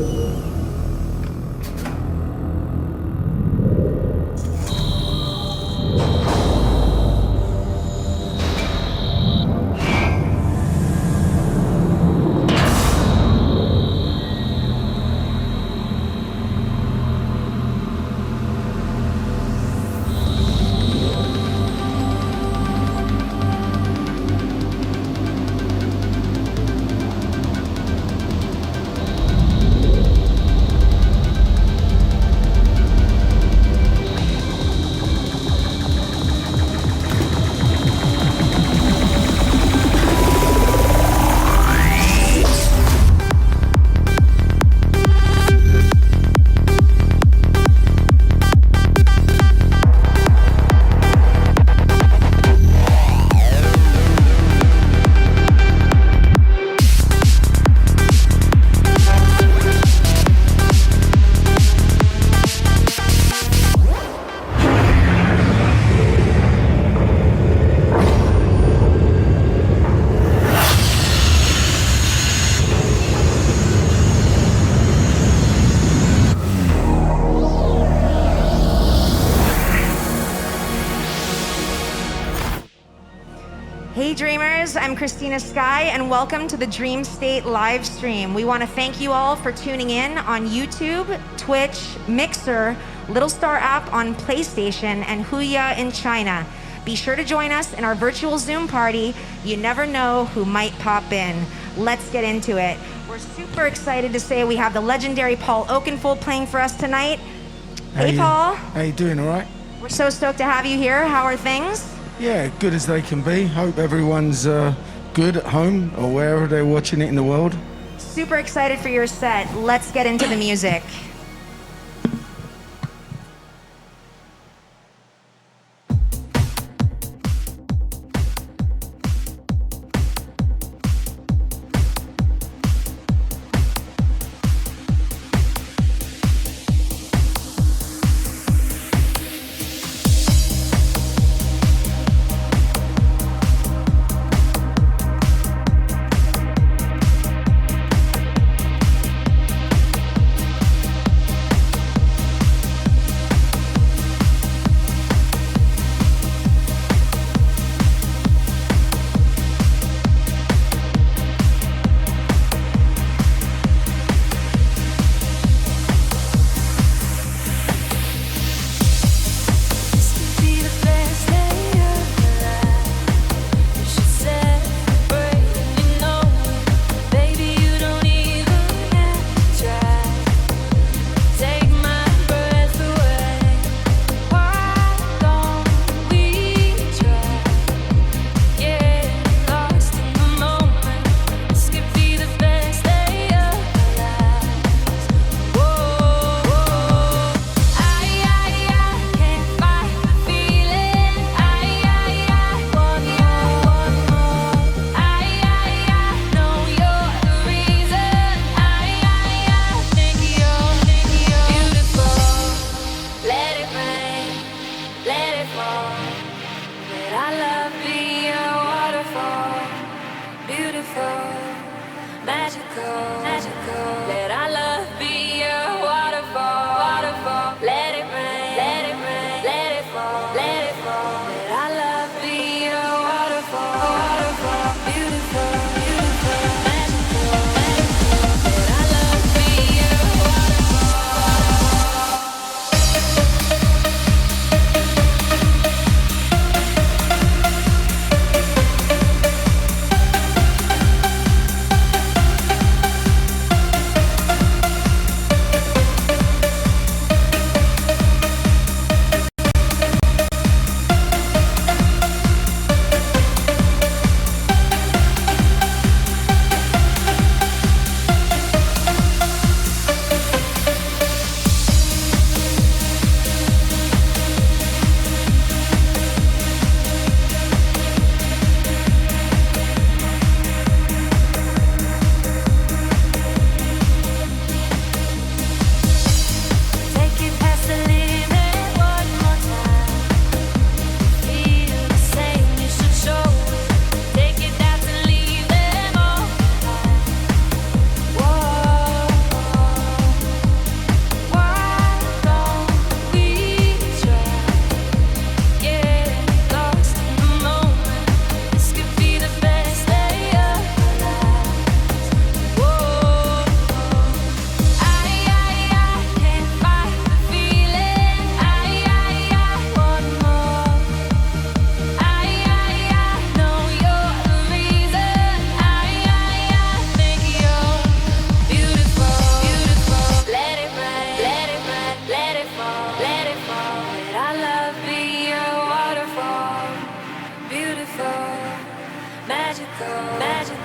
Hey Dreamers, I'm Christina Sky and welcome to the Dream State live stream. We want to thank you all for tuning in on YouTube, Twitch, Mixer, Little Star app on PlayStation, and Huya in China. Be sure to join us in our virtual Zoom party. You never know who might pop in. Let's get into it. We're super excited to say we have the legendary Paul Oakenfold playing for us tonight. Hey Paul. How you doing, all right? We're so stoked to have you here. How are things? Yeah, good as they can be. Hope everyone's good at home or wherever they're watching it in the world. Super excited for your set. Let's get into the music.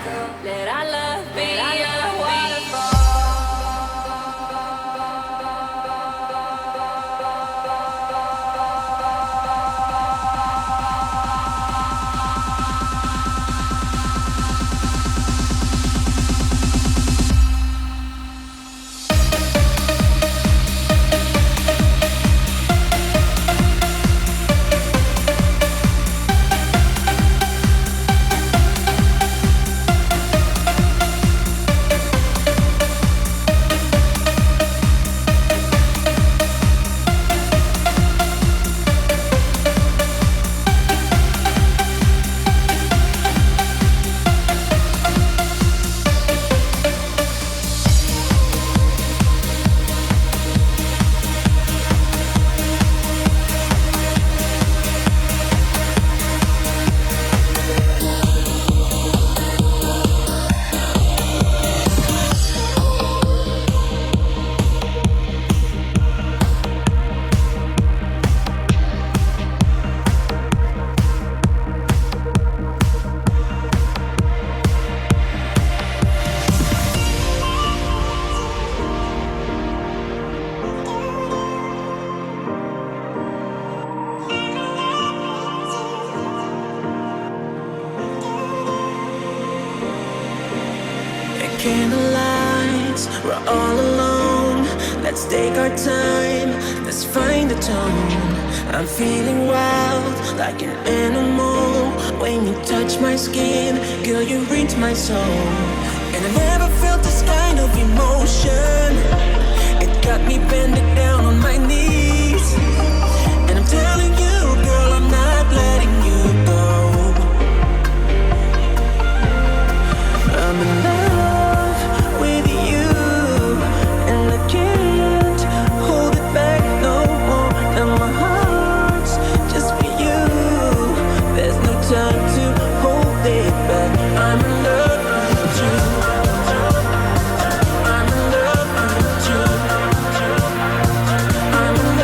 Let our love be a waterfall. Candlelights, we're all alone. Let's take our time, let's find the tone. I'm feeling wild, like an animal. When you touch my skin, girl, you reach my soul. And I never felt this kind of emotion. It got me bending down on my knees. And I'm telling you, girl, I'm not letting you go. I'm in love with you, and I can't hold it back no more. Now my heart's just for you. There's no time to hold it back. I'm in love with you. I'm in love with you. I'm in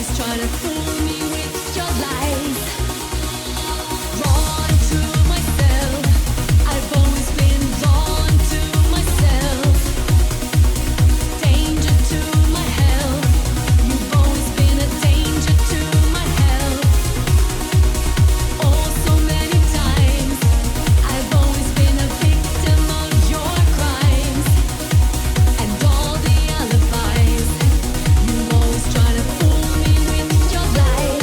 Try to fool me with your lies.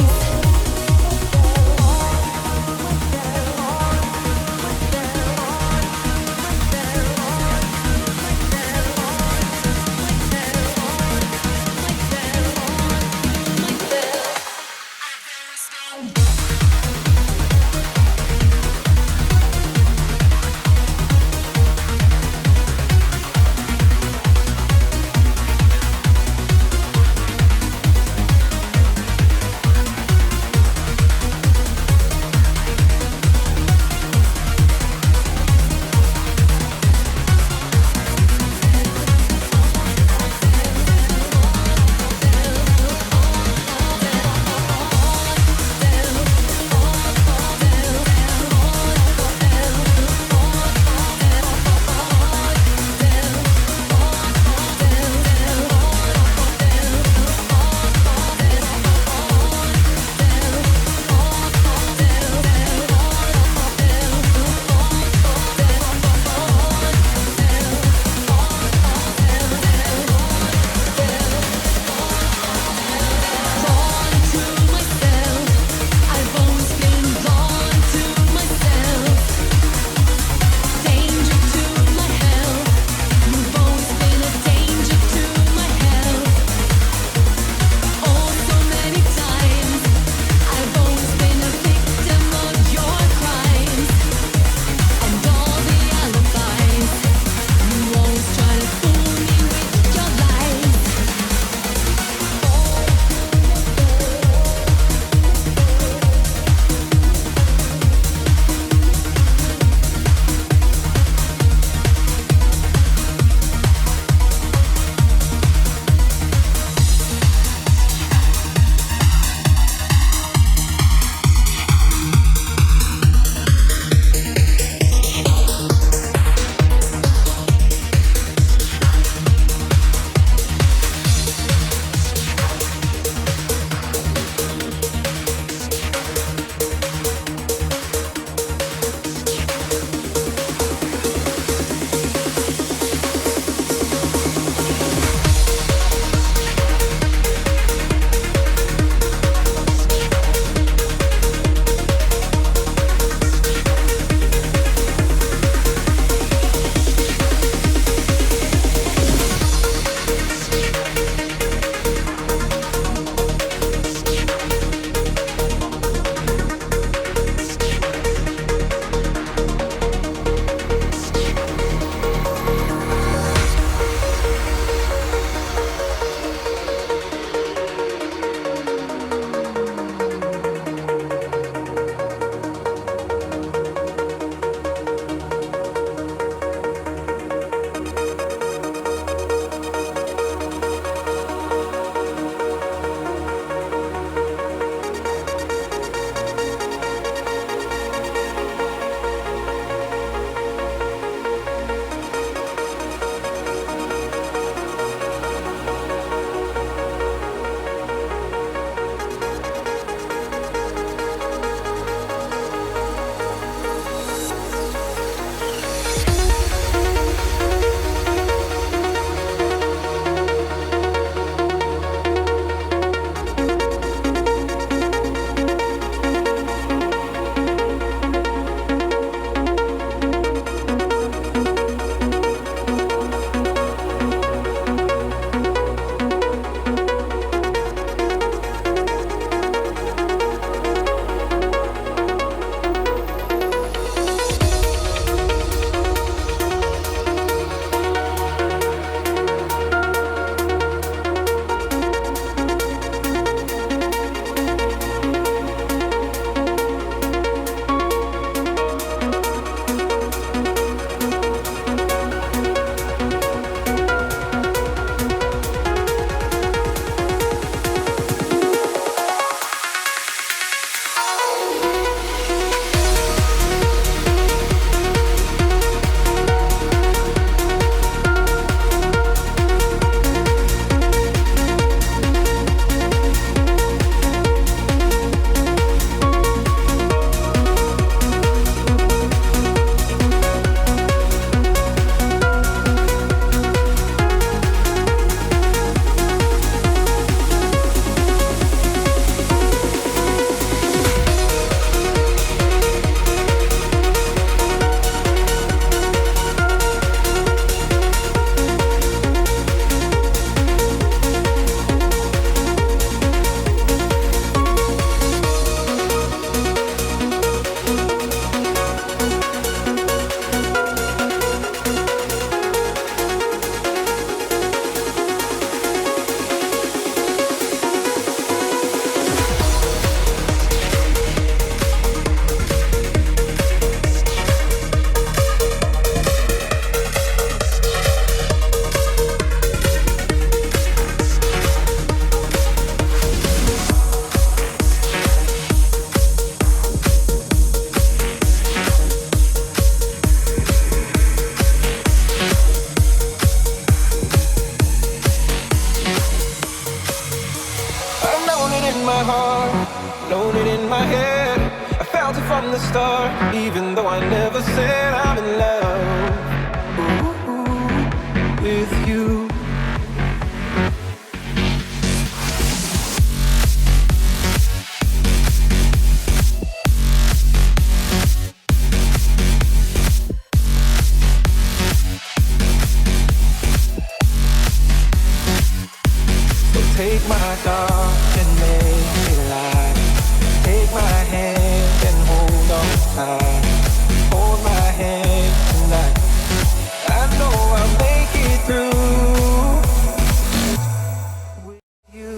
from the start, even though I never said I'm in love. Ooh, with you. Take my dark and make it light. Take my hand and hold on tight. Hold my hand tonight. I know I'll make it through with you.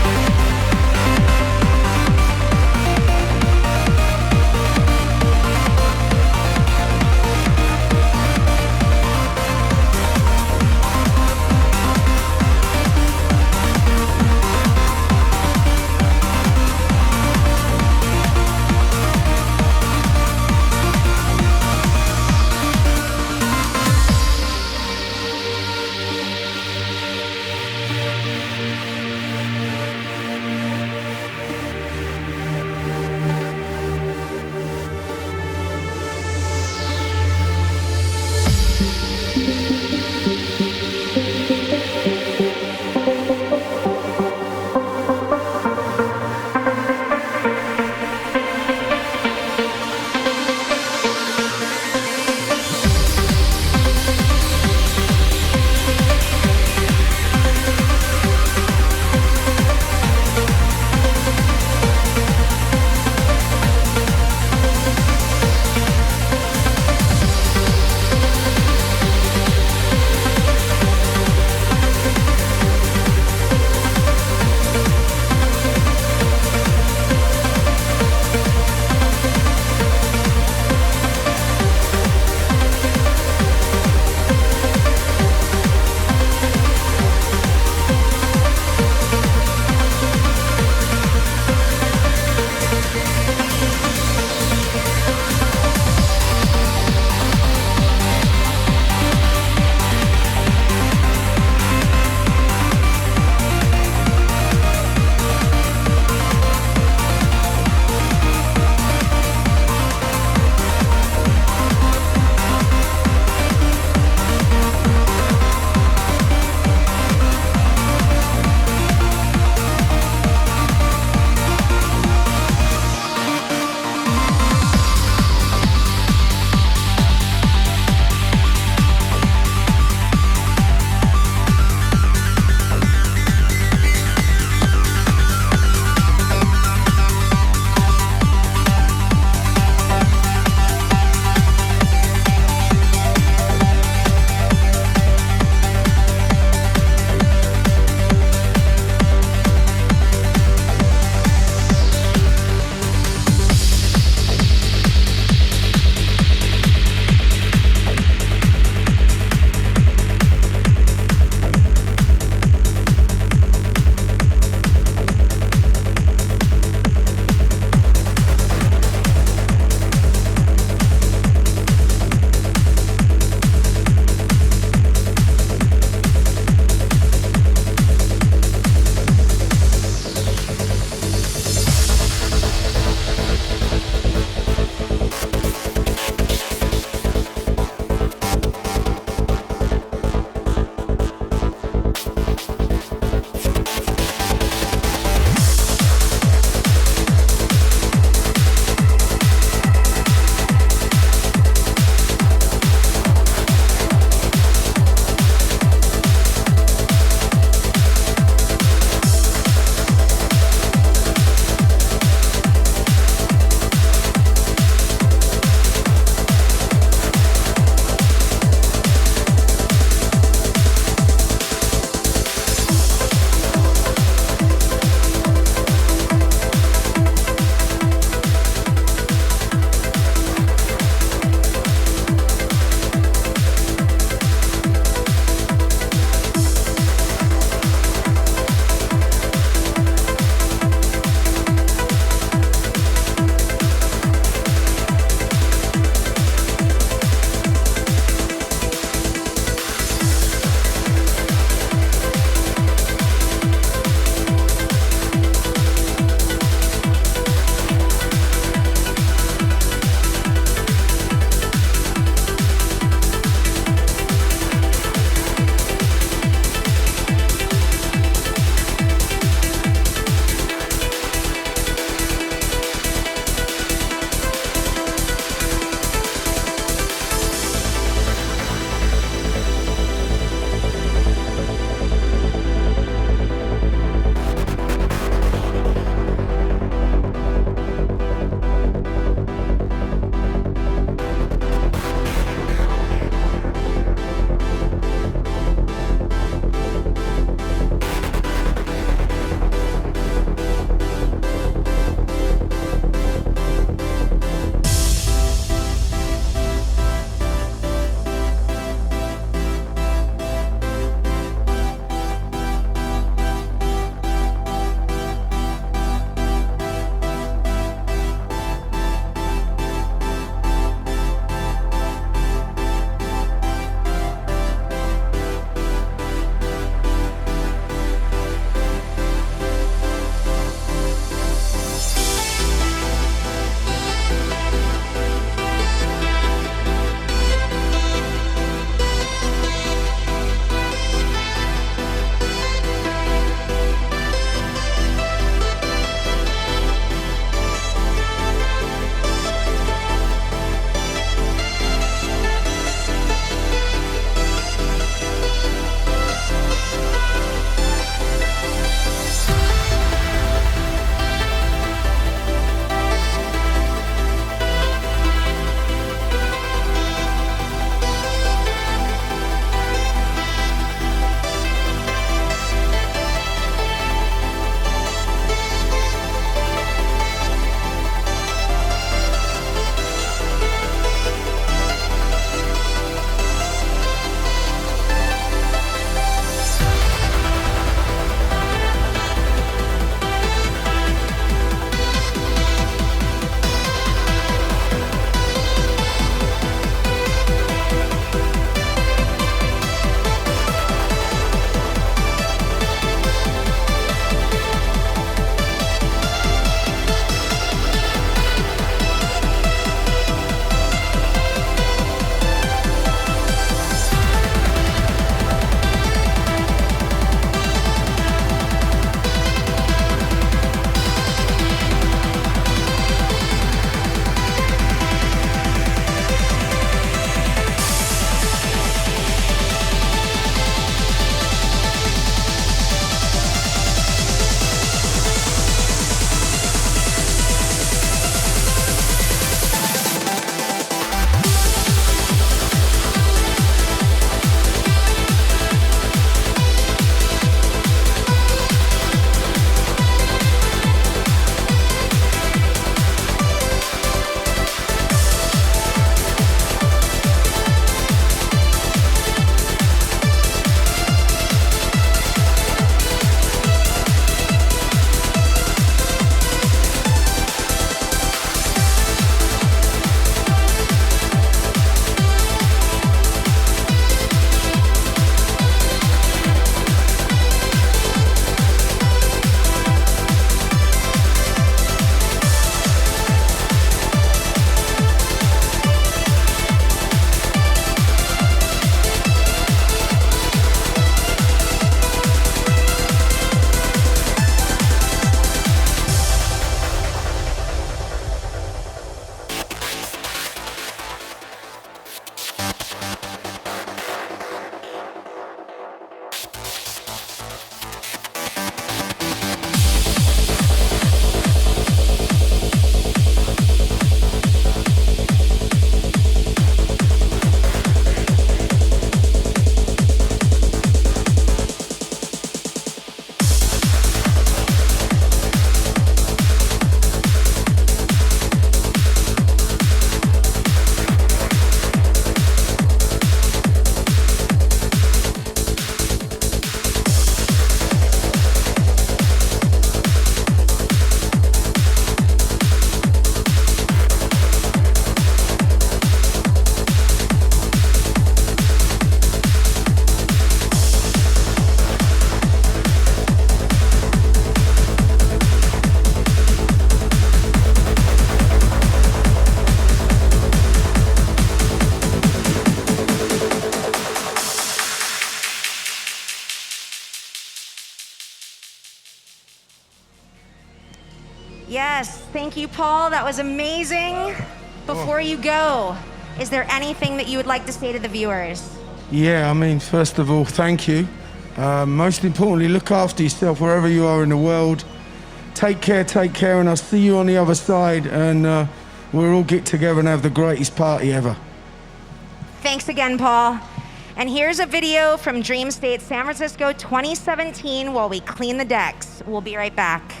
Yes, thank you, Paul. That was amazing. Before you go, is there anything that you would like to say to the viewers? Yeah, I mean, first of all, thank you. Most importantly, look after yourself wherever you are in the world. Take care, and I'll see you on the other side, and we'll all get together and have the greatest party ever. Thanks again, Paul. And here's a video from Dream State San Francisco 2017 while we clean the decks. We'll be right back.